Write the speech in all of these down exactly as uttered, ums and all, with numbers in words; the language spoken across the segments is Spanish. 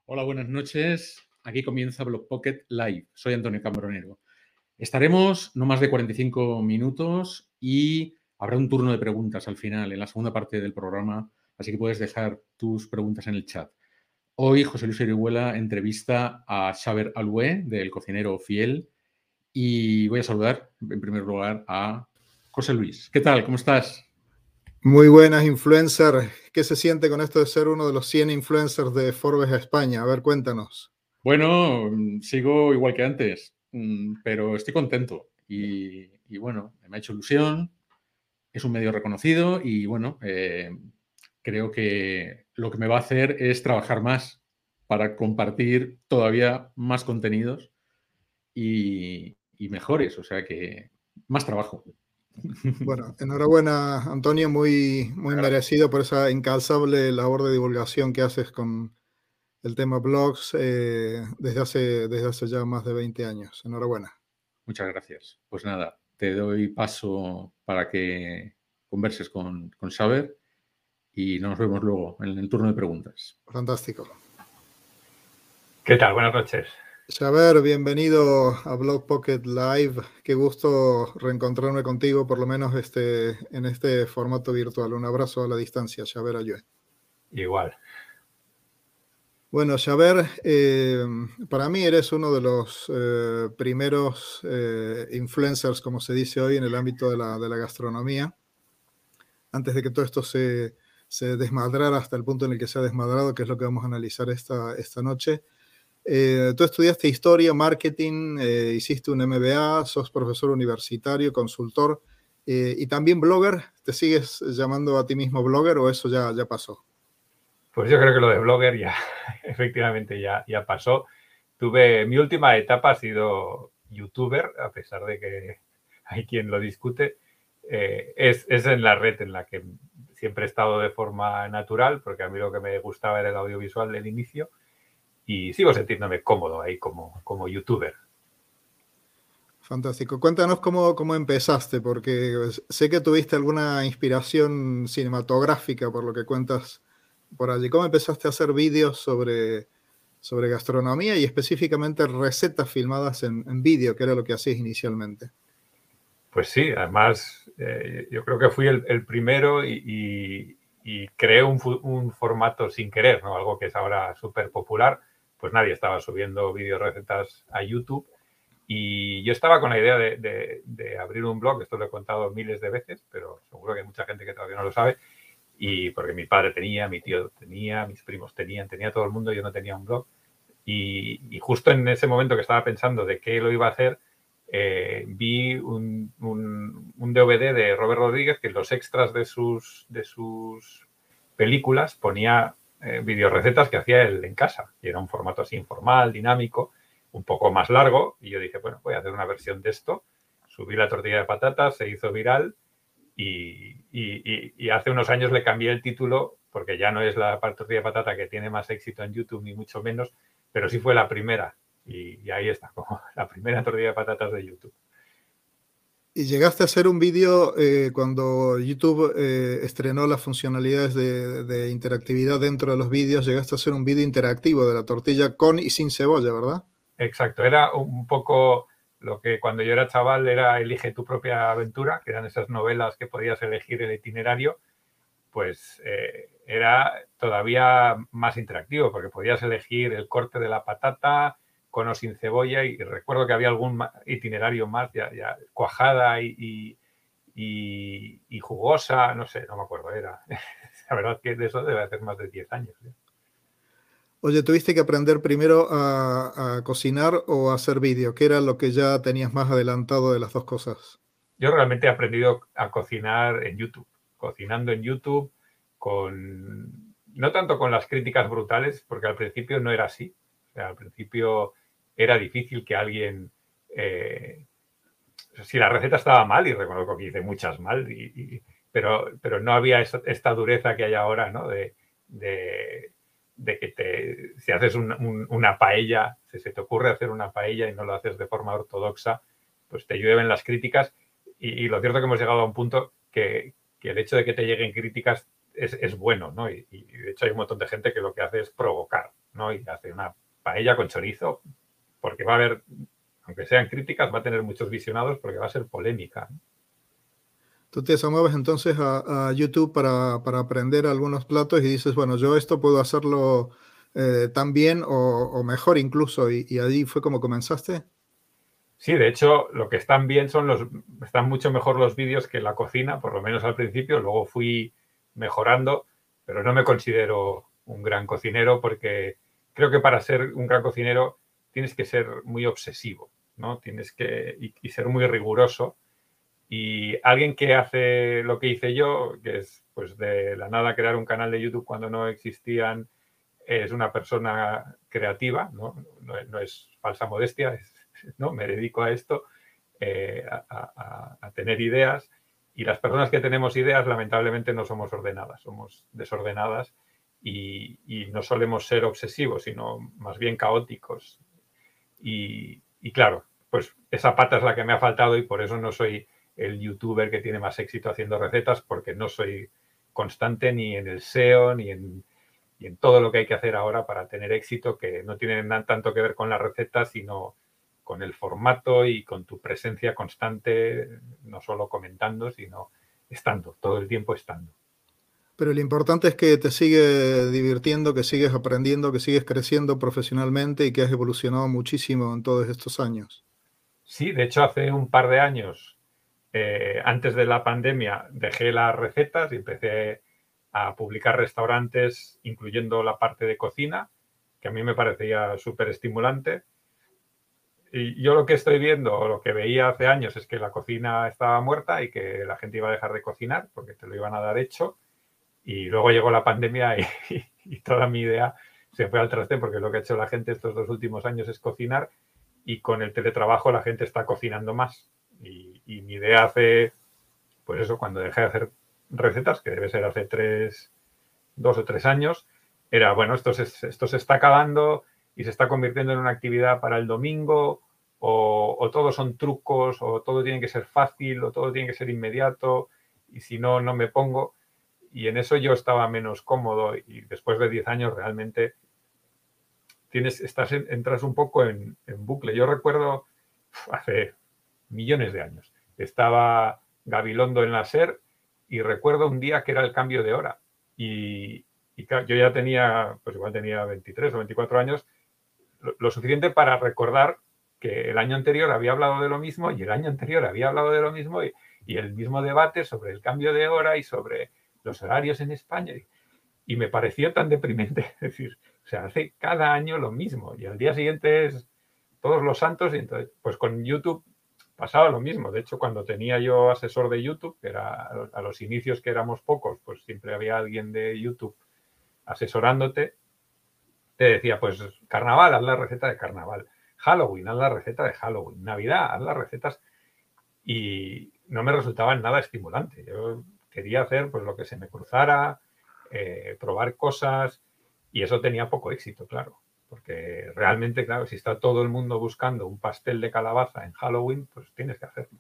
Hola, buenas noches. Aquí comienza Blog Pocket Live. Soy Antonio Cambronero. Estaremos no más de cuarenta y cinco minutos y habrá un turno de preguntas al final, en la segunda parte del programa, así que puedes dejar tus preguntas en el chat. Hoy José Luis Orihuela entrevista a Xaver Alué, del Cocinero Fiel, y voy a saludar en primer lugar a José Luis. ¿Qué tal? ¿Cómo estás? Muy buenas, influencer. ¿Qué se siente con esto de ser uno de los cien influencers de Forbes España? A ver, cuéntanos. Bueno, sigo igual que antes, pero estoy contento y, y bueno, me ha hecho ilusión, es un medio reconocido y bueno, eh, creo que lo que me va a hacer es trabajar más para compartir todavía más contenidos y, y mejores, o sea que más trabajo. Bueno, enhorabuena, Antonio, muy, muy merecido por esa incansable labor de divulgación que haces con el tema blogs eh, desde, hace, desde hace ya más de veinte años. Enhorabuena. Muchas gracias. Pues nada, te doy paso para que converses con, con Xaver y nos vemos luego en el turno de preguntas. Fantástico. ¿Qué tal? Buenas noches. Xaver, bienvenido a Blog Pocket Live. Qué gusto reencontrarme contigo, por lo menos este, en este formato virtual. Un abrazo a la distancia, Xaver Alué. Igual. Bueno, Xaver, eh, para mí eres uno de los eh, primeros eh, influencers, como se dice hoy, en el ámbito de la, de la gastronomía. Antes de que todo esto se, se desmadrara hasta el punto en el que se ha desmadrado, que es lo que vamos a analizar esta, esta noche. Eh, tú estudiaste historia, marketing, eh, hiciste un M B A, sos profesor universitario, consultor eh, y también blogger. ¿Te sigues llamando a ti mismo blogger o eso ya, ya pasó? Pues yo creo que lo de blogger ya, efectivamente, ya, ya pasó. Tuve, mi última etapa ha sido youtuber, a pesar de que hay quien lo discute. Eh, es, es en la red en la que siempre he estado de forma natural, porque a mí lo que me gustaba era el audiovisual del inicio. Y sigo sintiéndome cómodo ahí como, como youtuber. Fantástico. Cuéntanos cómo, cómo empezaste, porque sé que tuviste alguna inspiración cinematográfica por lo que cuentas por allí. ¿Cómo empezaste a hacer vídeos sobre, sobre gastronomía y específicamente recetas filmadas en, en vídeo, que era lo que hacías inicialmente? Pues sí, además eh, yo creo que fui el, el primero y, y, y creé un, un formato sin querer, ¿no? Algo que es ahora súper popular. Pues nadie estaba subiendo vídeos recetas a YouTube y yo estaba con la idea de, de, de abrir un blog. Esto lo he contado miles de veces, pero seguro que hay mucha gente que todavía no lo sabe. Y porque mi padre tenía, mi tío tenía, mis primos tenían, tenía todo el mundo, yo no tenía un blog. Y, y justo en ese momento que estaba pensando de qué lo iba a hacer, eh, vi un, un, un D V D de Robert Rodríguez que en los extras de sus, de sus películas ponía eh, videorecetas que hacía él en casa. Y era un formato así informal, dinámico, un poco más largo. Y yo dije, bueno, voy a hacer una versión de esto. Subí la tortilla de patatas, se hizo viral. Y, y, y hace unos años le cambié el título porque ya no es la tortilla de patata que tiene más éxito en YouTube, ni mucho menos, pero sí fue la primera. Y, y ahí está, como la primera tortilla de patatas de YouTube. ¿Y llegaste a hacer un vídeo eh, cuando YouTube eh, estrenó las funcionalidades de, de interactividad dentro de los vídeos? Llegaste a hacer un vídeo interactivo de la tortilla con y sin cebolla, ¿verdad? Exacto, era un poco lo que cuando yo era chaval era Elige tu propia aventura, que eran esas novelas que podías elegir el itinerario. Pues eh, era todavía más interactivo porque podías elegir el corte de la patata con o sin cebolla y recuerdo que había algún itinerario más ya, ya cuajada y, y, y, y jugosa, no sé, no me acuerdo, era la verdad que de eso debe hacer más de diez años. ¿Sí? Oye, ¿tuviste que aprender primero a, a cocinar o a hacer vídeo? ¿Qué era lo que ya tenías más adelantado de las dos cosas? Yo realmente he aprendido a cocinar en YouTube, cocinando en YouTube, con no tanto con las críticas brutales, porque al principio no era así. O sea, al principio era difícil que alguien... Eh, si la receta estaba mal, y reconozco que hice muchas mal, y, y, pero, pero no había esta, esta dureza que hay ahora, ¿no? De, de, de que te, si haces un, un, una paella, si se te ocurre hacer una paella y no lo haces de forma ortodoxa, pues te llueven las críticas. Y, y lo cierto es que hemos llegado a un punto que, que el hecho de que te lleguen críticas es, es bueno, ¿no? Y, y de hecho hay un montón de gente que lo que hace es provocar, ¿no? Y hace una paella con chorizo, porque va a haber, aunque sean críticas, va a tener muchos visionados porque va a ser polémica, ¿no? Tú te mueves entonces a, a YouTube para, para aprender algunos platos y dices, bueno, yo esto puedo hacerlo eh, tan bien o, o mejor incluso, y, y ahí fue como comenzaste. Sí, de hecho, lo que están bien son los, están mucho mejor los vídeos que la cocina, por lo menos al principio. Luego fui mejorando, pero no me considero un gran cocinero porque creo que para ser un gran cocinero tienes que ser muy obsesivo, ¿no? Tienes que y, y ser muy riguroso. Y alguien que hace lo que hice yo, que es pues de la nada crear un canal de YouTube cuando no existían, es una persona creativa, ¿no? No, no es falsa modestia, es, ¿no? Me dedico a esto, eh, a, a, a tener ideas, y las personas que tenemos ideas lamentablemente no somos ordenadas, somos desordenadas y, y no solemos ser obsesivos, sino más bien caóticos. Y, y claro, pues esa pata es la que me ha faltado y por eso no soy el youtuber que tiene más éxito haciendo recetas, porque no soy constante ni en el S E O ni en, y en todo lo que hay que hacer ahora para tener éxito, que no tiene tanto que ver con las recetas, sino con el formato y con tu presencia constante, no solo comentando, sino estando, todo el tiempo estando. Pero lo importante es que te sigue divirtiendo, que sigues aprendiendo, que sigues creciendo profesionalmente y que has evolucionado muchísimo en todos estos años. Sí, de hecho hace un par de años, eh, antes de la pandemia, dejé las recetas y empecé a publicar restaurantes, incluyendo la parte de cocina, que a mí me parecía súper estimulante. Y yo lo que estoy viendo, o lo que veía hace años, es que la cocina estaba muerta y que la gente iba a dejar de cocinar porque te lo iban a dar hecho. Y luego llegó la pandemia y, y toda mi idea se fue al traste, porque lo que ha hecho la gente estos dos últimos años es cocinar, y con el teletrabajo la gente está cocinando más. Y, y mi idea hace, pues eso, cuando dejé de hacer recetas, que debe ser hace tres, dos o tres años, era, bueno, esto se, esto se está acabando y se está convirtiendo en una actividad para el domingo, o, o todos son trucos, o todo tiene que ser fácil, o todo tiene que ser inmediato, y si no, no me pongo. Y en eso yo estaba menos cómodo, y después de diez años realmente tienes, estás en, entras un poco en, en bucle. Yo recuerdo hace millones de años, estaba Gabilondo en la SER y recuerdo un día que era el cambio de hora. Y, y claro, yo ya tenía, pues igual tenía veintitrés o veinticuatro años, lo, lo suficiente para recordar que el año anterior había hablado de lo mismo y el año anterior había hablado de lo mismo y, y el mismo debate sobre el cambio de hora y sobre los horarios en España. Y me pareció tan deprimente. Es decir, o sea, hace cada año lo mismo y al día siguiente es todos los santos. Y entonces, pues con YouTube pasaba lo mismo. De hecho, cuando tenía yo asesor de YouTube, que era a los inicios, que éramos pocos, pues siempre había alguien de YouTube asesorándote. Te decía, pues carnaval, haz la receta de carnaval. Halloween, haz la receta de Halloween. Navidad, haz las recetas. Y no me resultaba nada estimulante. Yo quería hacer pues lo que se me cruzara, eh, probar cosas, y eso tenía poco éxito, claro. Porque realmente, claro, si está todo el mundo buscando un pastel de calabaza en Halloween, pues tienes que hacerlo.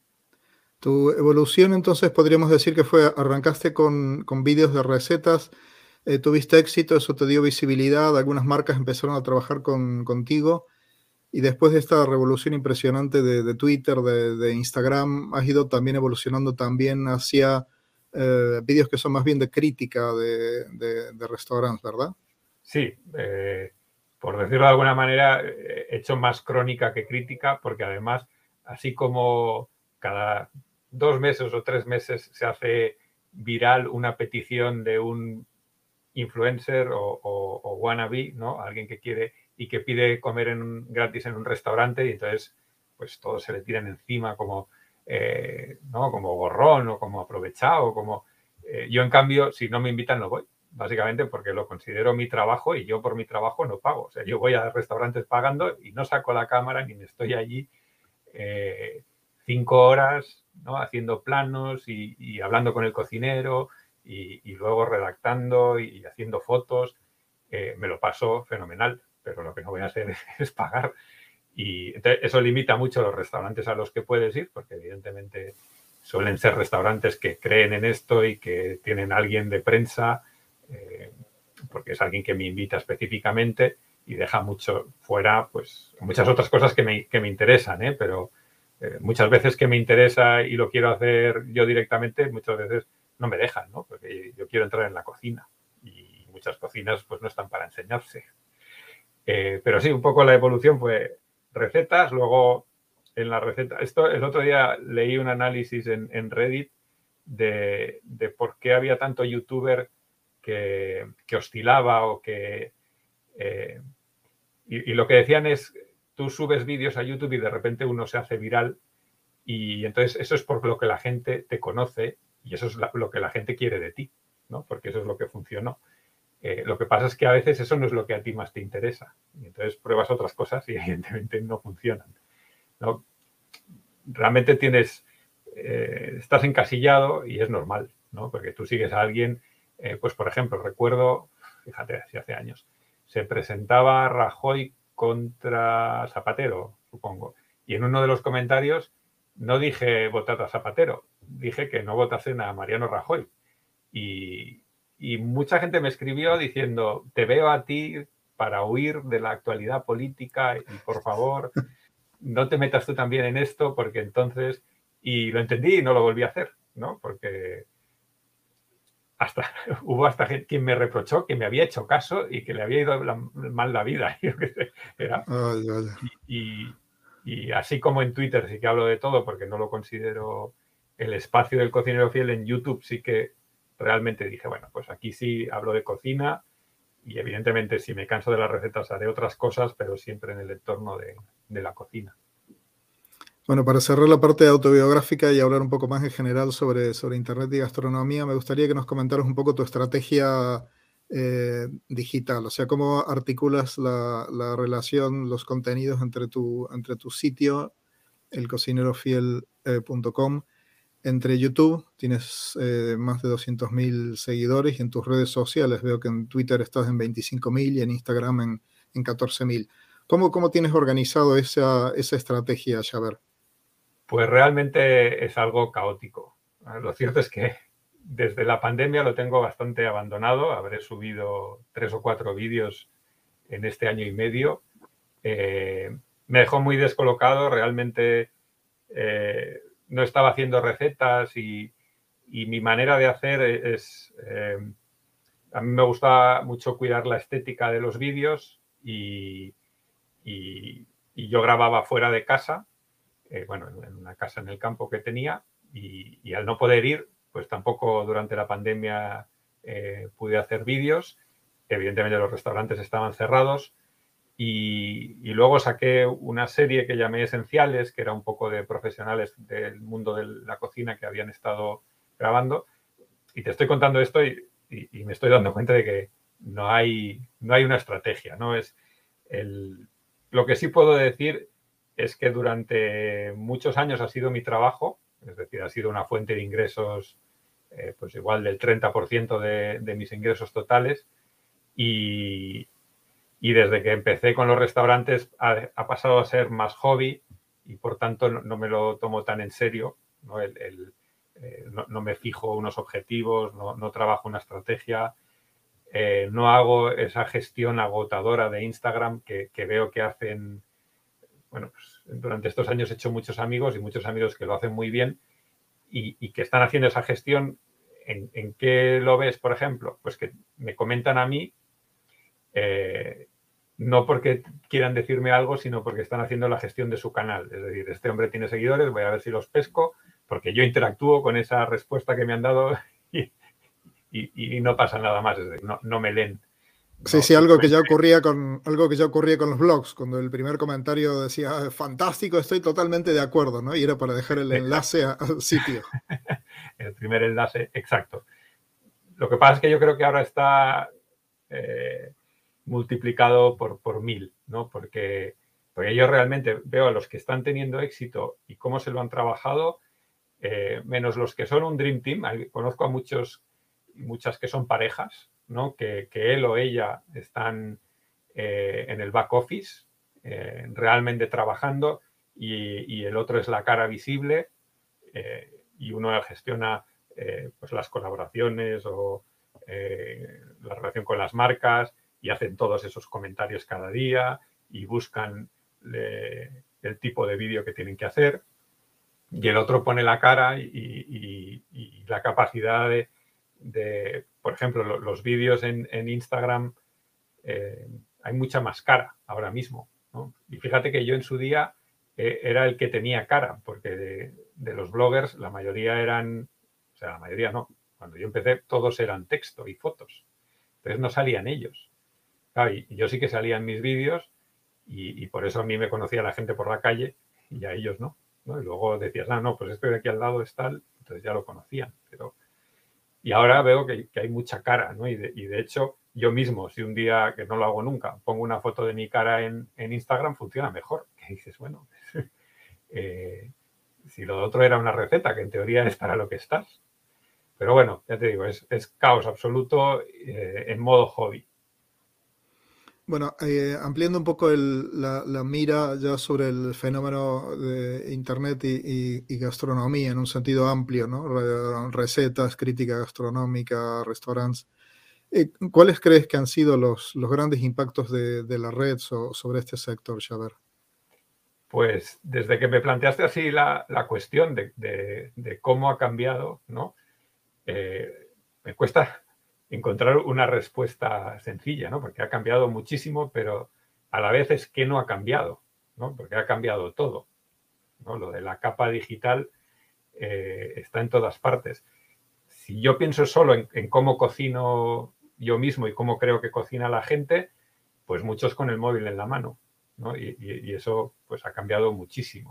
Tu evolución, entonces, podríamos decir que fue, arrancaste con, con vídeos de recetas, eh, tuviste éxito, eso te dio visibilidad, algunas marcas empezaron a trabajar con, contigo, y después de esta revolución impresionante de, de Twitter, de, de Instagram, has ido también evolucionando también hacia eh, vídeos que son más bien de crítica de, de, de restaurantes, ¿verdad? Sí, eh, por decirlo de alguna manera, he hecho más crónica que crítica, porque además, así como cada dos meses o tres meses se hace viral una petición de un influencer o, o, o wannabe, ¿no? Alguien que quiere y que pide comer en un, gratis en un restaurante, y entonces pues todos se le tiran encima como, eh, ¿no? Como gorrón o como aprovechado. Como, eh, yo, en cambio, si no me invitan, no voy. Básicamente porque lo considero mi trabajo y yo por mi trabajo no pago. O sea, yo voy a restaurantes pagando y no saco la cámara ni me estoy allí eh, cinco horas, ¿no? Haciendo planos y, y hablando con el cocinero y, y luego redactando y haciendo fotos. Eh, me lo paso fenomenal, pero lo que no voy a hacer es, es pagar. Y entonces, eso limita mucho los restaurantes a los que puedes ir, porque evidentemente suelen ser restaurantes que creen en esto y que tienen a alguien de prensa. Eh, porque es alguien que me invita específicamente y deja mucho fuera, pues, muchas otras cosas que me, que me interesan, ¿eh? Pero eh, muchas veces que me interesa y lo quiero hacer yo directamente, muchas veces no me dejan, ¿no? Porque yo quiero entrar en la cocina y muchas cocinas pues no están para enseñarse. Eh, pero sí, un poco la evolución fue recetas, luego en la receta, esto el otro día leí un análisis en, en Reddit de, de por qué había tanto youtuber que, que oscilaba o que... Eh, y, y lo que decían es, tú subes vídeos a YouTube y de repente uno se hace viral y entonces eso es por lo que la gente te conoce y eso es la, lo que la gente quiere de ti, ¿no? Porque eso es lo que funcionó. Eh, lo que pasa es que a veces eso no es lo que a ti más te interesa. Y entonces pruebas otras cosas y evidentemente no funcionan, ¿no? Realmente tienes, eh, estás encasillado y es normal, ¿no? Porque tú sigues a alguien, eh, pues por ejemplo, recuerdo, fíjate, si hace años, se presentaba Rajoy contra Zapatero, supongo, y en uno de los comentarios no dije votad a Zapatero, dije que no votasen a Mariano Rajoy. Y, y mucha gente me escribió diciendo, te veo a ti para huir de la actualidad política y por favor, no te metas tú también en esto porque entonces... Y lo entendí y no lo volví a hacer, ¿no? Porque hasta hubo hasta gente quien me reprochó que me había hecho caso y que le había ido la, mal la vida. Yo qué sé, era, Ay, vale. y, y, y así como en Twitter sí que hablo de todo porque no lo considero el espacio del cocinero fiel, en YouTube sí que realmente dije, bueno, pues aquí sí hablo de cocina y evidentemente si me canso de las recetas haré otras cosas, pero siempre en el entorno de, de la cocina. Bueno, para cerrar la parte autobiográfica y hablar un poco más en general sobre, sobre Internet y gastronomía, me gustaría que nos comentaras un poco tu estrategia eh, digital, o sea, cómo articulas la, la relación, los contenidos entre tu, entre tu sitio, el cocinero fiel punto com, entre YouTube, tienes eh, más de doscientos mil seguidores, y en tus redes sociales, veo que en Twitter estás en veinticinco mil y en Instagram en, en catorce mil. ¿Cómo, ¿Cómo tienes organizado esa, esa estrategia, Xaver? Pues realmente es algo caótico. Lo cierto es que desde la pandemia lo tengo bastante abandonado. Habré subido tres o cuatro vídeos en este año y medio. Eh, me dejó muy descolocado. Realmente eh, no estaba haciendo recetas y, y mi manera de hacer es... Eh, a mí me gusta mucho cuidar la estética de los vídeos y, y, y yo grababa fuera de casa. Eh, bueno, en una casa en el campo que tenía y, y al no poder ir, pues tampoco durante la pandemia eh, pude hacer vídeos. Evidentemente los restaurantes estaban cerrados y, y luego saqué una serie que llamé Esenciales, que era un poco de profesionales del mundo de la cocina que habían estado grabando. Y te estoy contando esto y, y, y me estoy dando cuenta de que no hay, no hay una estrategia, ¿no? Es el, lo que sí puedo decir es que durante muchos años ha sido mi trabajo, es decir, ha sido una fuente de ingresos eh, pues igual del treinta por ciento de, de mis ingresos totales y, y desde que empecé con los restaurantes ha, ha pasado a ser más hobby y por tanto no, no me lo tomo tan en serio, ¿no? El, el, eh, no, no me fijo unos objetivos, no, no trabajo una estrategia, eh, no hago esa gestión agotadora de Instagram que, que veo que hacen. Bueno, pues durante estos años he hecho muchos amigos y muchos amigos que lo hacen muy bien y, y que están haciendo esa gestión. ¿En, en qué lo ves, por ejemplo? Pues que me comentan a mí, eh, no porque quieran decirme algo, sino porque están haciendo la gestión de su canal. Es decir, este hombre tiene seguidores, voy a ver si los pesco, porque yo interactúo con esa respuesta que me han dado y, y, y no pasa nada más. Es decir, no, no me leen. No, sí, sí, algo que ya ocurría con algo que ya ocurría con los blogs, cuando el primer comentario decía fantástico, estoy totalmente de acuerdo, ¿no? Y era para dejar el enlace a, al sitio. El primer enlace, exacto. Lo que pasa es que yo creo que ahora está eh, multiplicado por, por mil, ¿no? Porque, porque yo realmente veo a los que están teniendo éxito y cómo se lo han trabajado, eh, menos los que son un Dream Team. Conozco a muchos, muchas que son parejas, ¿no? Que, que él o ella están eh, en el back office, eh, realmente trabajando y, y el otro es la cara visible eh, y uno gestiona eh, pues las colaboraciones o eh, la relación con las marcas y hacen todos esos comentarios cada día y buscan eh, el tipo de vídeo que tienen que hacer. Y el otro pone la cara y, y, y la capacidad de, de, por ejemplo, los, los vídeos en, en Instagram, eh, hay mucha más cara ahora mismo, ¿no? Y fíjate que yo en su día eh, era el que tenía cara, porque de, de los bloggers la mayoría eran, o sea, la mayoría no, cuando yo empecé todos eran texto y fotos, entonces no salían ellos. Claro, y yo sí que salía en mis vídeos y, y por eso a mí me conocía la gente por la calle y a ellos no, ¿no? Y luego decías, ah, no, pues esto de aquí al lado es tal, entonces ya lo conocían. Pero... Y ahora veo que, que hay mucha cara, ¿no? Y de, y de hecho, yo mismo, si un día, que no lo hago nunca, pongo una foto de mi cara en, en Instagram, funciona mejor. Que dices, bueno, eh, si lo otro era una receta, que en teoría es para lo que estás. Pero bueno, ya te digo, es, es caos absoluto eh, en modo hobby. Bueno, eh, ampliando un poco el, la, la mira ya sobre el fenómeno de Internet y, y, y gastronomía en un sentido amplio, ¿no? Re, recetas, crítica gastronómica, restaurantes. Eh, ¿Cuáles crees que han sido los, los grandes impactos de, de la red so, sobre este sector, Xaver? Pues desde que me planteaste así la, la cuestión de, de, de cómo ha cambiado, ¿no? Eh, me cuesta encontrar una respuesta sencilla, ¿no? Porque ha cambiado muchísimo, pero a la vez es que no ha cambiado, ¿no? Porque ha cambiado todo, ¿no? Lo de la capa digital eh, está en todas partes. Si yo pienso solo en, en cómo cocino yo mismo y cómo creo que cocina la gente, pues muchos con el móvil en la mano, ¿no? Y, y, y eso pues ha cambiado muchísimo.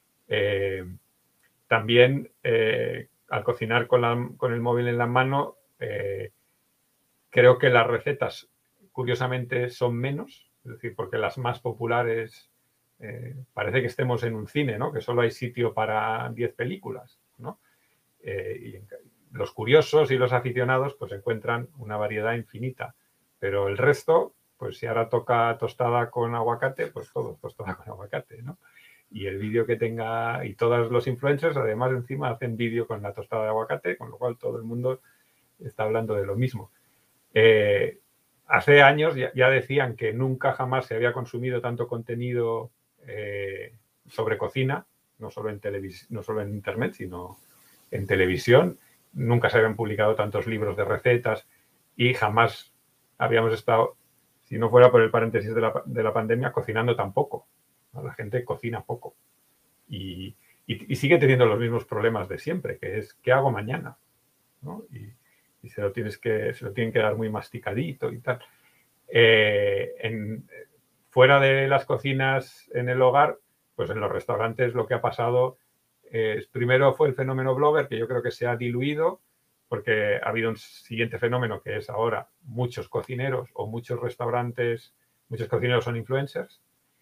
Eh, también eh, al cocinar con, la, con el móvil en la mano, eh, creo que las recetas, curiosamente, son menos, es decir, porque las más populares eh, parece que estemos en un cine, ¿no? Que solo hay sitio para diez películas, ¿no? Eh, y los curiosos y los aficionados pues encuentran una variedad infinita, pero el resto, pues si ahora toca tostada con aguacate, pues todo es tostada con aguacate, ¿no? Y el vídeo que tenga, y todos los influencers además encima hacen vídeo con la tostada de aguacate, con lo cual todo el mundo está hablando de lo mismo. Eh, hace años ya, ya decían que nunca jamás se había consumido tanto contenido eh, sobre cocina, no solo en televis- no solo en internet, sino en televisión. Nunca se habían publicado tantos libros de recetas y jamás habíamos estado, si no fuera por el paréntesis de la, de la pandemia, cocinando tan poco, ¿no? La gente cocina poco y, y, y sigue teniendo los mismos problemas de siempre, que es ¿qué hago mañana? ¿No? Y, y se lo tienes que se lo tienen que dar muy masticadito y tal. Eh, en, fuera de las cocinas en el hogar, pues en los restaurantes lo que ha pasado es, primero fue el fenómeno blogger, que yo creo que se ha diluido, porque ha habido un siguiente fenómeno que es ahora muchos cocineros o muchos restaurantes, muchos cocineros son influencers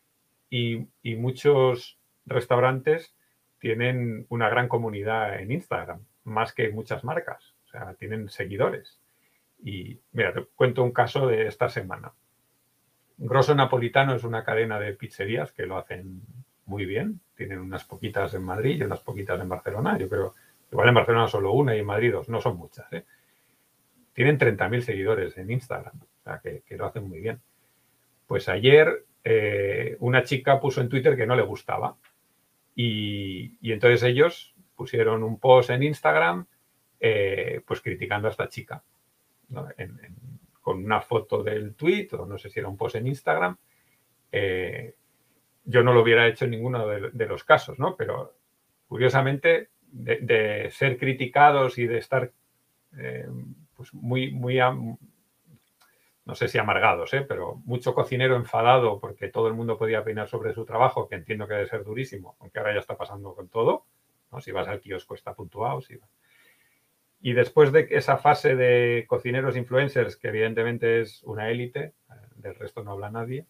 y, y muchos restaurantes tienen una gran comunidad en Instagram, más que muchas marcas. O sea, tienen seguidores. Y mira, te cuento un caso de esta semana. Grosso Napolitano es una cadena de pizzerías que lo hacen muy bien. Tienen unas poquitas en Madrid y unas poquitas en Barcelona. Yo creo, igual en Barcelona solo una y en Madrid dos. No son muchas, ¿eh? Tienen treinta mil seguidores en Instagram. O sea, que, que lo hacen muy bien. Pues ayer eh, una chica puso en Twitter que no le gustaba. Y, y entonces ellos pusieron un post en Instagram Eh, pues criticando a esta chica, ¿no? en, en, con una foto del tweet o no sé si era un post en Instagram. Eh, yo no lo hubiera hecho en ninguno de, de los casos, ¿no? Pero curiosamente de, de ser criticados y de estar eh, pues muy, muy am, no sé si amargados, ¿eh? Pero mucho cocinero enfadado porque todo el mundo podía opinar sobre su trabajo, que entiendo que debe ser durísimo, aunque ahora ya está pasando con todo, ¿no? Si vas al kiosco está puntuado, si vas. Y después de esa fase de cocineros influencers, que evidentemente es una élite, del resto no habla nadie,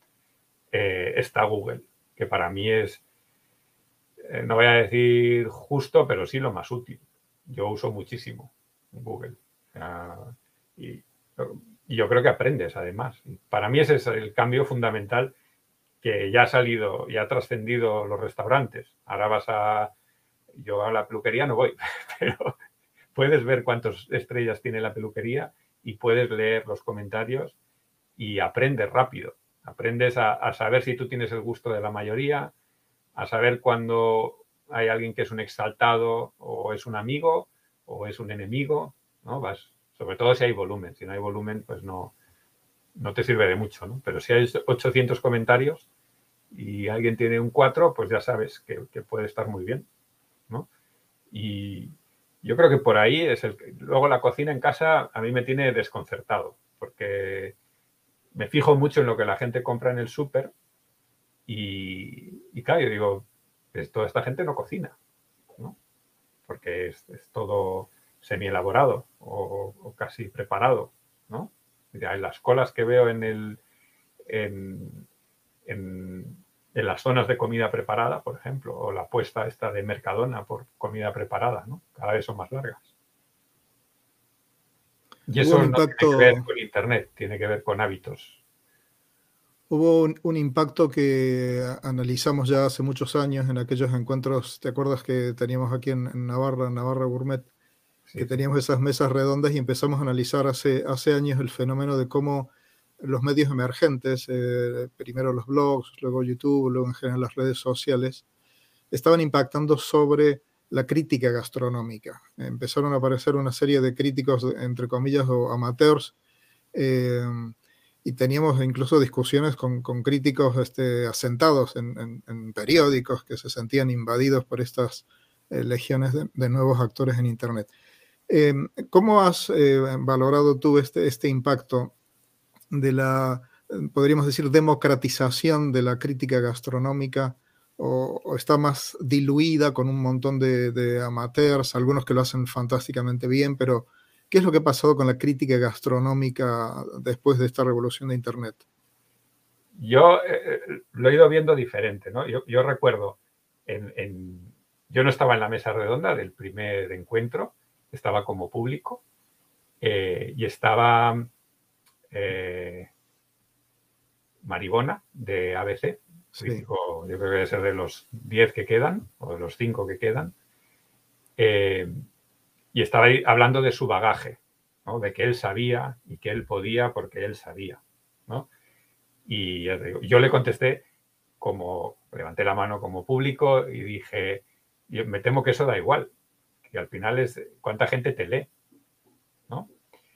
eh, está Google, que para mí es, eh, no voy a decir justo, pero sí lo más útil. Yo uso muchísimo Google. Uh, y, y yo creo que aprendes, además. Para mí ese es el cambio fundamental que ya ha salido, ya ha trascendido los restaurantes. Ahora vas a... Yo a la peluquería no voy, pero... puedes ver cuántas estrellas tiene la peluquería y puedes leer los comentarios y aprendes rápido. Aprendes a, a saber si tú tienes el gusto de la mayoría, a saber cuando hay alguien que es un exaltado o es un amigo o es un enemigo, ¿no? Vas, sobre todo si hay volumen. Si no hay volumen, pues no, no te sirve de mucho, ¿no? Pero si hay ochocientos comentarios y alguien tiene un cuatro, pues ya sabes que, que puede estar muy bien, ¿no? Y yo creo que por ahí es el... Luego la cocina en casa a mí me tiene desconcertado, porque me fijo mucho en lo que la gente compra en el súper y, y claro, yo digo, pues toda esta gente no cocina, ¿no? Porque es, es todo semi-elaborado o, o casi preparado, ¿no? Hay las colas que veo en, el, en, en, en las zonas de comida preparada, por ejemplo, o la apuesta esta de Mercadona por comida preparada, ¿no? Cada vez son más largas. Y eso no impacto, tiene que ver con Internet, tiene que ver con hábitos. Hubo un, un impacto que analizamos ya hace muchos años en aquellos encuentros, ¿te acuerdas que teníamos aquí en, en Navarra, en Navarra Gourmet? Sí, que sí. teníamos esas mesas redondas y empezamos a analizar hace, hace años el fenómeno de cómo los medios emergentes, eh, primero los blogs, luego YouTube, luego en general las redes sociales, estaban impactando sobre la crítica gastronómica. Empezaron a aparecer una serie de críticos, entre comillas, o amateurs, eh, y teníamos incluso discusiones con, con críticos este, asentados en, en, en periódicos que se sentían invadidos por estas eh, legiones de, de nuevos actores en Internet. Eh, ¿Cómo has eh, valorado tú este, este impacto de la, podríamos decir, democratización de la crítica gastronómica? ¿O, o está más diluida con un montón de, de amateurs, algunos que lo hacen fantásticamente bien, pero ¿qué es lo que ha pasado con la crítica gastronómica después de esta revolución de Internet? Yo eh, lo he ido viendo diferente, ¿no? Yo, yo recuerdo, en, en, yo no estaba en la mesa redonda del primer encuentro, estaba como público eh, y estaba eh, Maribona de A B C, crítico, sí. Yo creo que debe ser de los diez que quedan o de los cinco que quedan, eh, y estaba ahí hablando de su bagaje, ¿no? De que él sabía y que él podía porque él sabía, ¿no? Y ya te digo, yo le contesté como, levanté la mano como público y dije, yo me temo que eso da igual, que al final es cuánta gente te lee, ¿no?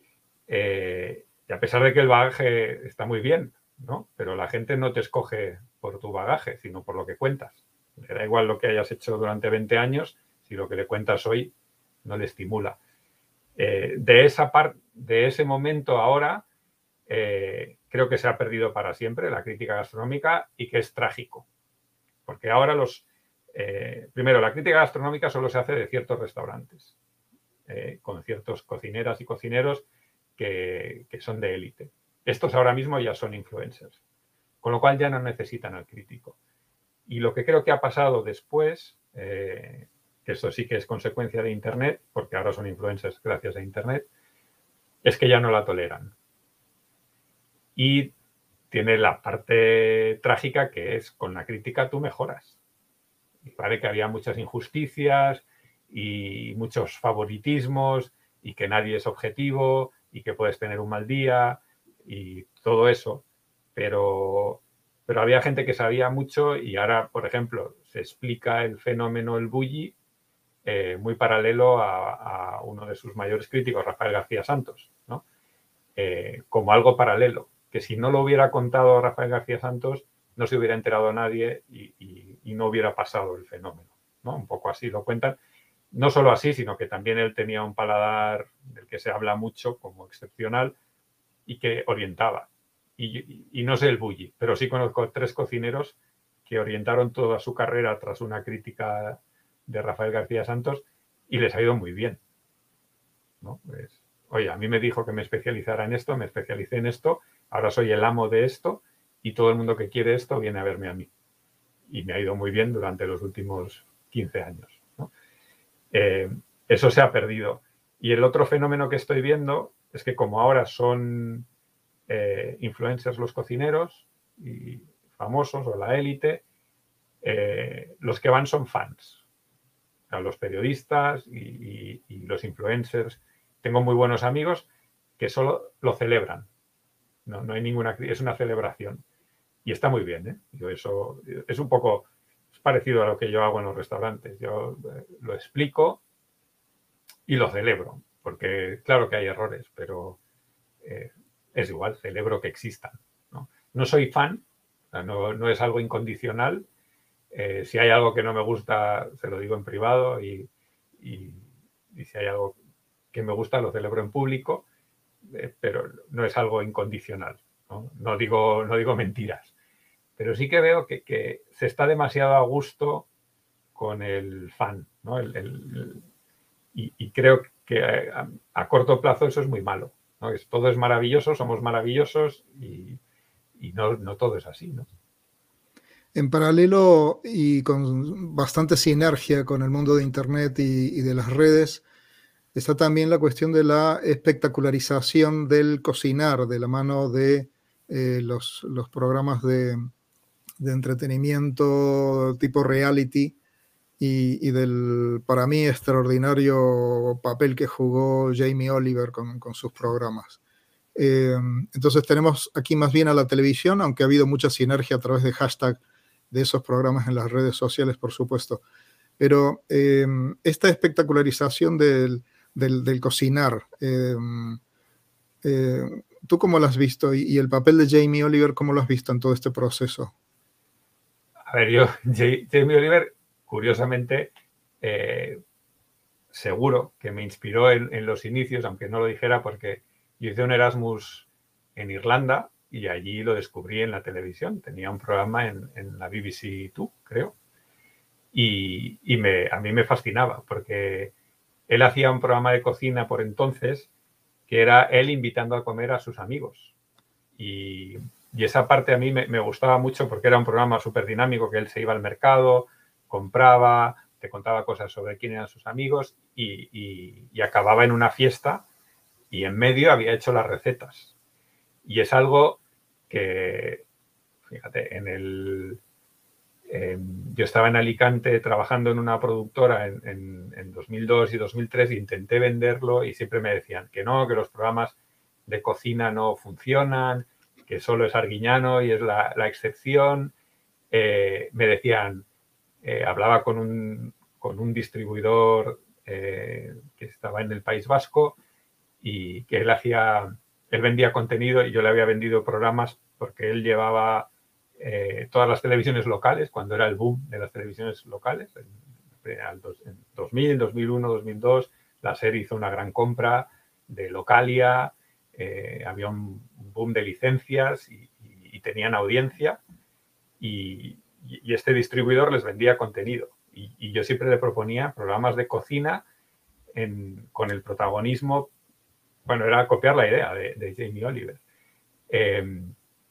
Eh, y a pesar de que el bagaje está muy bien, ¿no? Pero la gente no te escoge por tu bagaje, sino por lo que cuentas. Le da igual lo que hayas hecho durante veinte años, si lo que le cuentas hoy no le estimula. Eh, de esa parte, de ese momento ahora, eh, creo que se ha perdido para siempre la crítica gastronómica y que es trágico. Porque ahora los... Eh, primero, la crítica gastronómica solo se hace de ciertos restaurantes, eh, con ciertos cocineras y cocineros que, que son de élite. Estos ahora mismo ya son influencers, con lo cual ya no necesitan al crítico. Y lo que creo que ha pasado después, eh, que esto sí que es consecuencia de Internet, porque ahora son influencers gracias a Internet, es que ya no la toleran. Y tiene la parte trágica que es, con la crítica tú mejoras. Y parece que había muchas injusticias y muchos favoritismos y que nadie es objetivo y que puedes tener un mal día y todo eso. Pero, pero había gente que sabía mucho y ahora, por ejemplo, se explica el fenómeno el bully eh, muy paralelo a, a uno de sus mayores críticos, Rafael García Santos, ¿no? Eh, como algo paralelo, que si no lo hubiera contado Rafael García Santos no se hubiera enterado nadie y, y, y no hubiera pasado el fenómeno, ¿no? Un poco así lo cuentan. No solo así, sino que también él tenía un paladar del que se habla mucho como excepcional y que orientaba. Y, y, y no sé el bully, pero sí conozco tres cocineros que orientaron toda su carrera tras una crítica de Rafael García Santos y les ha ido muy bien, ¿no? Pues, oye, a mí me dijo que me especializara en esto, me especialicé en esto, ahora soy el amo de esto y todo el mundo que quiere esto viene a verme a mí. Y me ha ido muy bien durante los últimos quince años, ¿no? Eh, eso se ha perdido. Y el otro fenómeno que estoy viendo es que como ahora son eh, influencers los cocineros y famosos o la élite, eh, los que van son fans. O sea, los periodistas y, y, y los influencers. Tengo muy buenos amigos que solo lo celebran. No, no hay ninguna, es una celebración. Y está muy bien, ¿eh? Yo eso es un poco es parecido a lo que yo hago en los restaurantes. Yo eh, lo explico y lo celebro, porque claro que hay errores, pero eh, es igual, celebro que existan, ¿no? No soy fan, o sea, no, no es algo incondicional. Eh, si hay algo que no me gusta, se lo digo en privado y, y, y si hay algo que me gusta, lo celebro en público, eh, pero no es algo incondicional, ¿no? No digo, no digo mentiras. Pero sí que veo que, que se está demasiado a gusto con el fan, ¿no? El, el, el, y, y creo que a, a corto plazo eso es muy malo, ¿no? Es, todo es maravilloso, somos maravillosos y, y no, no todo es así, ¿no? En paralelo y con bastante sinergia con el mundo de Internet y, y de las redes, está también la cuestión de la espectacularización del cocinar de la mano de eh, los, los programas de, de entretenimiento tipo reality y, y del, para mí, extraordinario papel que jugó Jamie Oliver con, con sus programas. Eh, entonces tenemos aquí más bien a la televisión, aunque ha habido mucha sinergia a través de hashtag de esos programas en las redes sociales, por supuesto. Pero eh, esta espectacularización del, del, del cocinar, eh, eh, ¿tú cómo lo has visto? Y, y el papel de Jamie Oliver, ¿cómo lo has visto en todo este proceso? A ver, yo, Jamie Oliver, curiosamente, eh, seguro que me inspiró en, en los inicios, aunque no lo dijera, porque yo hice un Erasmus en Irlanda y allí lo descubrí en la televisión. Tenía un programa en, en la B B C dos, creo, y, y me, a mí me fascinaba porque él hacía un programa de cocina por entonces que era él invitando a comer a sus amigos. Y, y esa parte a mí me, me gustaba mucho porque era un programa súper dinámico, que él se iba al mercado, compraba, te contaba cosas sobre quién eran sus amigos y, y, y acababa en una fiesta y en medio había hecho las recetas. Y es algo que, fíjate, en el... Eh, yo estaba en Alicante trabajando en una productora en, en, en dos mil dos y dos mil tres e intenté venderlo y siempre me decían que no, que los programas de cocina no funcionan, que solo es Arguiñano y es la, la excepción. Eh, me decían, eh, hablaba con un, con un distribuidor eh, que estaba en el País Vasco y que él hacía, él vendía contenido y yo le había vendido programas porque él llevaba eh, todas las televisiones locales, cuando era el boom de las televisiones locales, en, en dos mil, dos mil uno, dos mil dos, la SER hizo una gran compra de Localia, eh, había un boom de licencias y, y, y tenían audiencia y, y este distribuidor les vendía contenido y, y yo siempre le proponía programas de cocina en, con el protagonismo, bueno, era copiar la idea de, de Jamie Oliver. Eh,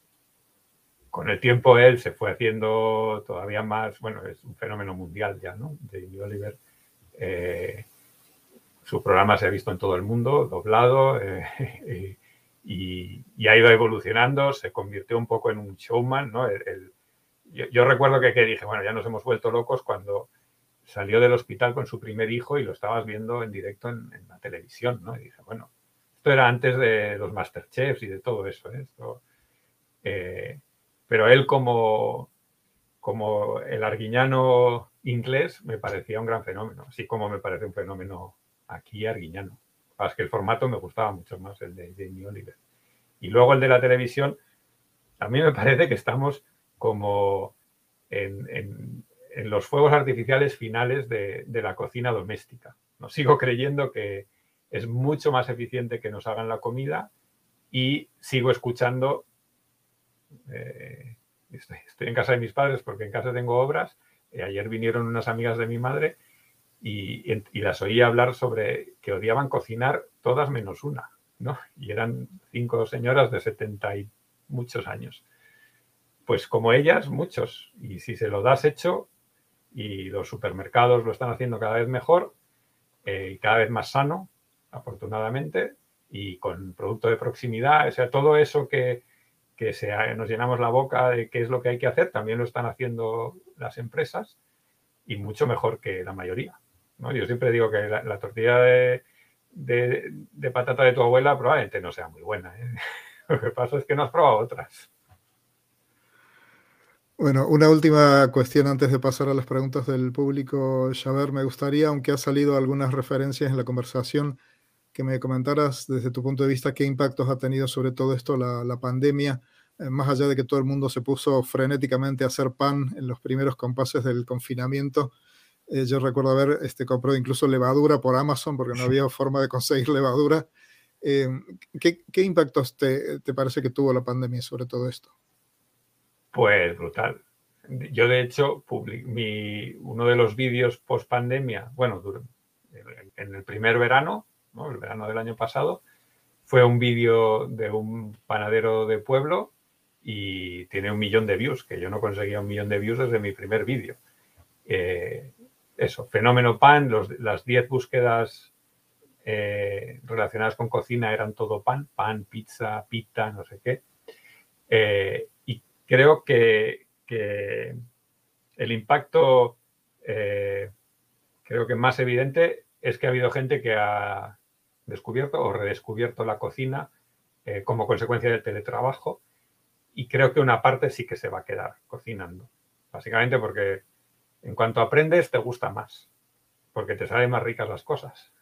con el tiempo él se fue haciendo todavía más, bueno, es un fenómeno mundial ya, ¿no? Jamie Oliver, eh, su programa se ha visto en todo el mundo, doblado, eh, y, y ha ido evolucionando, se convirtió un poco en un showman, ¿no? El, el, yo, yo recuerdo que, que dije, bueno, ya nos hemos vuelto locos cuando salió del hospital con su primer hijo y lo estabas viendo en directo en, en la televisión, ¿no? Y dije, bueno, esto era antes de los Masterchefs y de todo eso, ¿eh? Esto, eh, pero él como, como el arguiñano inglés me parecía un gran fenómeno, así como me parece un fenómeno aquí arguiñano. Es que el formato me gustaba mucho más, el de Jamie Oliver. Y luego el de la televisión, a mí me parece que estamos como en, en, en los fuegos artificiales finales de, de la cocina doméstica. No sigo creyendo que es mucho más eficiente que nos hagan la comida y sigo escuchando... Eh, estoy, estoy en casa de mis padres porque en casa tengo obras. Eh, ayer vinieron unas amigas de mi madre y, y, y las oí hablar sobre que odiaban cocinar todas menos una, ¿no? Y eran cinco señoras de setenta y muchos años. Pues como ellas, muchos. Y si se lo das hecho, y los supermercados lo están haciendo cada vez mejor eh, y cada vez más sano, afortunadamente, y con producto de proximidad, o sea, todo eso que que se, nos llenamos la boca de qué es lo que hay que hacer, también lo están haciendo las empresas y mucho mejor que la mayoría, ¿no? Yo siempre digo que la, la tortilla de, de, de patata de tu abuela probablemente no sea muy buena, ¿eh? Lo que pasa es que no has probado otras. Bueno, una última cuestión antes de pasar a las preguntas del público, Xaver. Me gustaría, aunque ha salido algunas referencias en la conversación, que me comentaras desde tu punto de vista qué impactos ha tenido sobre todo esto la, la pandemia, eh, más allá de que todo el mundo se puso frenéticamente a hacer pan en los primeros compases del confinamiento. Eh, yo recuerdo haber este, comprado incluso levadura por Amazon porque no había forma de conseguir levadura. Eh, ¿qué, ¿Qué impactos te, te parece que tuvo la pandemia sobre todo esto? Pues brutal. Yo, de hecho, public, mi, uno de los vídeos post pandemia, bueno, en el primer verano, ¿no? El verano del año pasado, fue un vídeo de un panadero de pueblo y tiene un millón de views, que yo no conseguía un millón de views desde mi primer vídeo. Eh, eso, Fenómeno Pan, los, las diez búsquedas eh, relacionadas con cocina eran todo pan, pan, pizza, pita, no sé qué. Eh, y creo que, que el impacto eh, creo que más evidente es que ha habido gente que ha descubierto o redescubierto la cocina eh, como consecuencia del teletrabajo, y creo que una parte sí que se va a quedar cocinando, básicamente porque en cuanto aprendes te gusta más, porque te salen más ricas las cosas.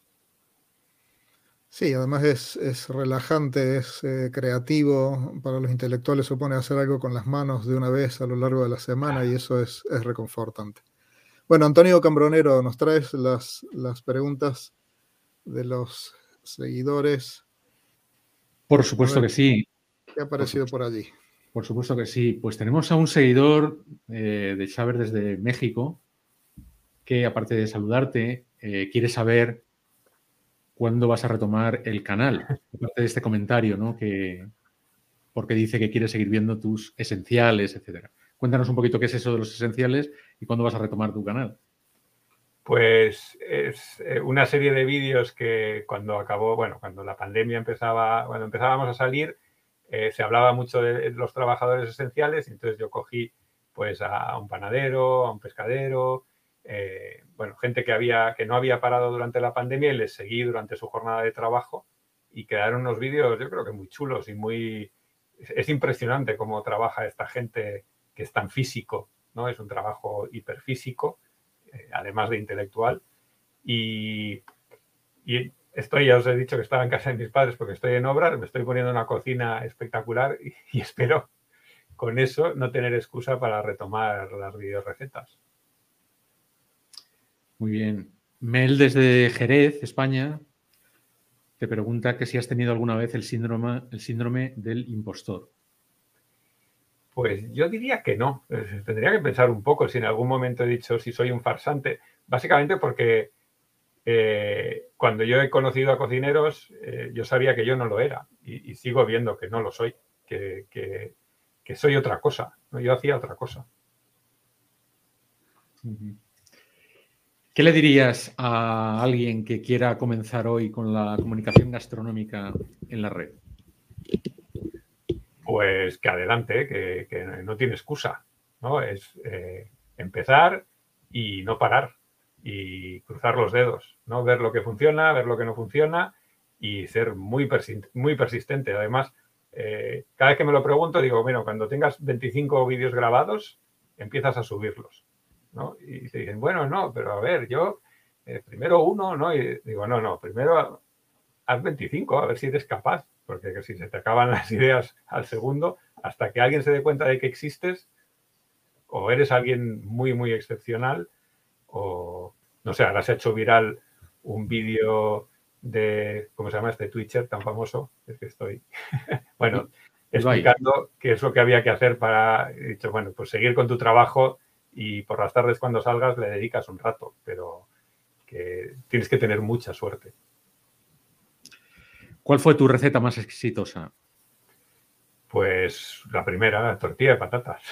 Sí, además es, es relajante, es eh, creativo, para los intelectuales supone hacer algo con las manos de una vez a lo largo de la semana y eso es, es reconfortante. Bueno, Antonio Cambronero, nos traes las, las preguntas de los seguidores. Por supuesto ver, que sí. ¿Qué ha aparecido por, por allí? Por supuesto que sí. Pues tenemos a un seguidor eh, de Xaver desde México que, aparte de saludarte, eh, quiere saber cuándo vas a retomar el canal. Aparte de este comentario, ¿no? Que, porque dice que quiere seguir viendo tus esenciales, etcétera. Cuéntanos un poquito qué es eso de los esenciales y cuándo vas a retomar tu canal. Pues es una serie de vídeos que cuando acabó, bueno, cuando la pandemia empezaba, cuando empezábamos a salir, eh, se hablaba mucho de los trabajadores esenciales, y entonces yo cogí pues a un panadero, a un pescadero, eh, bueno, gente que, había, que no había parado durante la pandemia, y les seguí durante su jornada de trabajo, y quedaron unos vídeos yo creo que muy chulos y muy... Es impresionante cómo trabaja esta gente que es tan físico, ¿no? Es un trabajo hiperfísico, eh, además de intelectual, y, y estoy, ya os he dicho que estaba en casa de mis padres porque estoy en obras, me estoy poniendo una cocina espectacular y, y espero con eso no tener excusa para retomar las videorecetas. Muy bien. Mel, desde Jerez, España, te pregunta que si has tenido alguna vez el síndrome, el síndrome del impostor. Pues yo diría que no. Tendría que pensar un poco si en algún momento he dicho si soy un farsante. Básicamente porque eh, cuando yo he conocido a cocineros, eh, yo sabía que yo no lo era. Y, y sigo viendo que no lo soy. Que, que, que soy otra cosa, ¿no? Yo hacía otra cosa. ¿Qué le dirías a alguien que quiera comenzar hoy con la comunicación gastronómica en la red? Pues que adelante, que, que no tiene excusa, ¿no? Es eh, empezar y no parar y cruzar los dedos, ¿no? Ver lo que funciona, ver lo que no funciona y ser muy, persi- muy persistente. Además, eh, cada vez que me lo pregunto, digo, bueno, cuando tengas veinticinco vídeos grabados, empiezas a subirlos, ¿no? Y te dicen, bueno, no, pero a ver, yo eh, primero uno, ¿no? Y digo, no, no, primero haz veinticinco, a ver si eres capaz, porque si se te acaban las ideas al segundo, hasta que alguien se dé cuenta de que existes, o eres alguien muy, muy excepcional, o, no sé, ahora se ha hecho viral un vídeo de, ¿cómo se llama este Twitcher tan famoso? Es que estoy, bueno, explicando qué es lo que había que hacer para, he dicho, bueno, pues seguir con tu trabajo y por las tardes cuando salgas le dedicas un rato, pero que tienes que tener mucha suerte. ¿Cuál fue tu receta más exitosa? Pues la primera, la tortilla de patatas.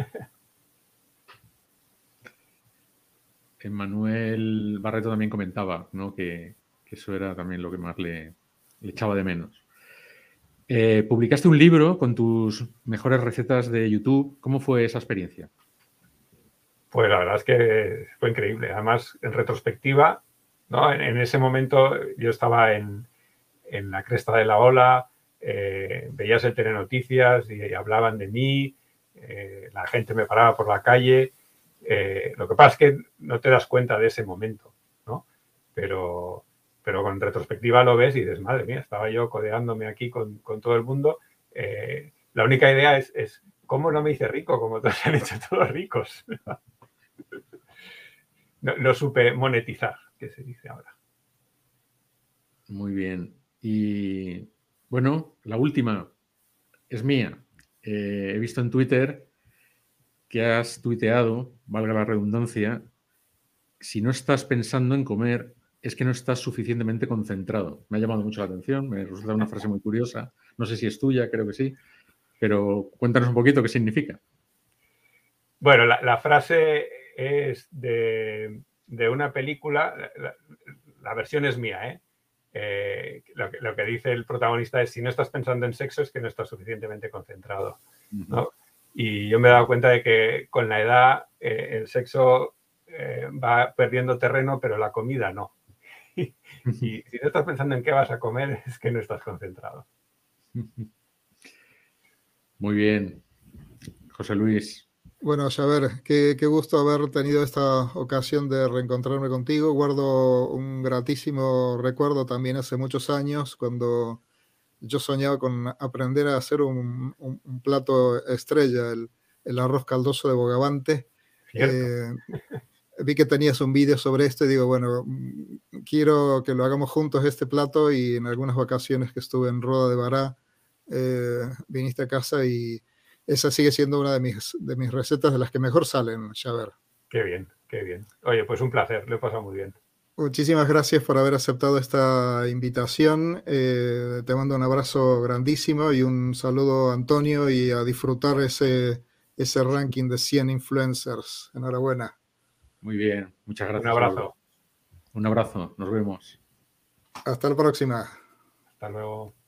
Manuel Barreto también comentaba, ¿no? que, que eso era también lo que más le, le echaba de menos. Eh, publicaste un libro con tus mejores recetas de YouTube. ¿Cómo fue esa experiencia? Pues la verdad es que fue increíble. Además, en retrospectiva, ¿no? En, en ese momento yo estaba en, en la cresta de la ola, eh, veías el Telenoticias y hablaban de mí, eh, la gente me paraba por la calle. Eh, lo que pasa es que no te das cuenta de ese momento, ¿no? Pero, pero con retrospectiva lo ves y dices, madre mía, estaba yo codeándome aquí con, con todo el mundo. Eh, la única idea es, es, ¿cómo no me hice rico como todos se han hecho todos ricos? No, no supe monetizar, que se dice ahora. Muy bien. Y bueno, la última es mía. Eh, he visto en Twitter que has tuiteado, valga la redundancia, si no estás pensando en comer, es que no estás suficientemente concentrado. Me ha llamado mucho la atención, me resulta una frase muy curiosa. No sé si es tuya, creo que sí, pero cuéntanos un poquito qué significa. Bueno, la, la frase es de, de una película, la, la versión es mía, ¿eh? Eh, lo, que, lo que dice el protagonista es, si no estás pensando en sexo es que no estás suficientemente concentrado, ¿no? Uh-huh. Y yo me he dado cuenta de que con la edad eh, el sexo eh, va perdiendo terreno, pero la comida no. Y, y si no estás pensando en qué vas a comer es que no estás concentrado. Muy bien. José Luis. Bueno, Xaver, qué, qué gusto haber tenido esta ocasión de reencontrarme contigo. Guardo un gratísimo recuerdo también hace muchos años cuando yo soñaba con aprender a hacer un, un, un plato estrella, el, el arroz caldoso de Bogavante. Eh, vi que tenías un vídeo sobre esto y digo, bueno, quiero que lo hagamos juntos este plato, y en algunas vacaciones que estuve en Roda de Bará, eh, viniste a casa y esa sigue siendo una de mis, de mis recetas de las que mejor salen, Xaver. Qué bien, qué bien. Oye, pues un placer, lo he pasado muy bien. Muchísimas gracias por haber aceptado esta invitación. Eh, te mando un abrazo grandísimo y un saludo a Antonio, y a disfrutar ese, ese ranking de cien influencers. Enhorabuena. Muy bien, muchas gracias. Un abrazo. Un abrazo, nos vemos. Hasta la próxima. Hasta luego.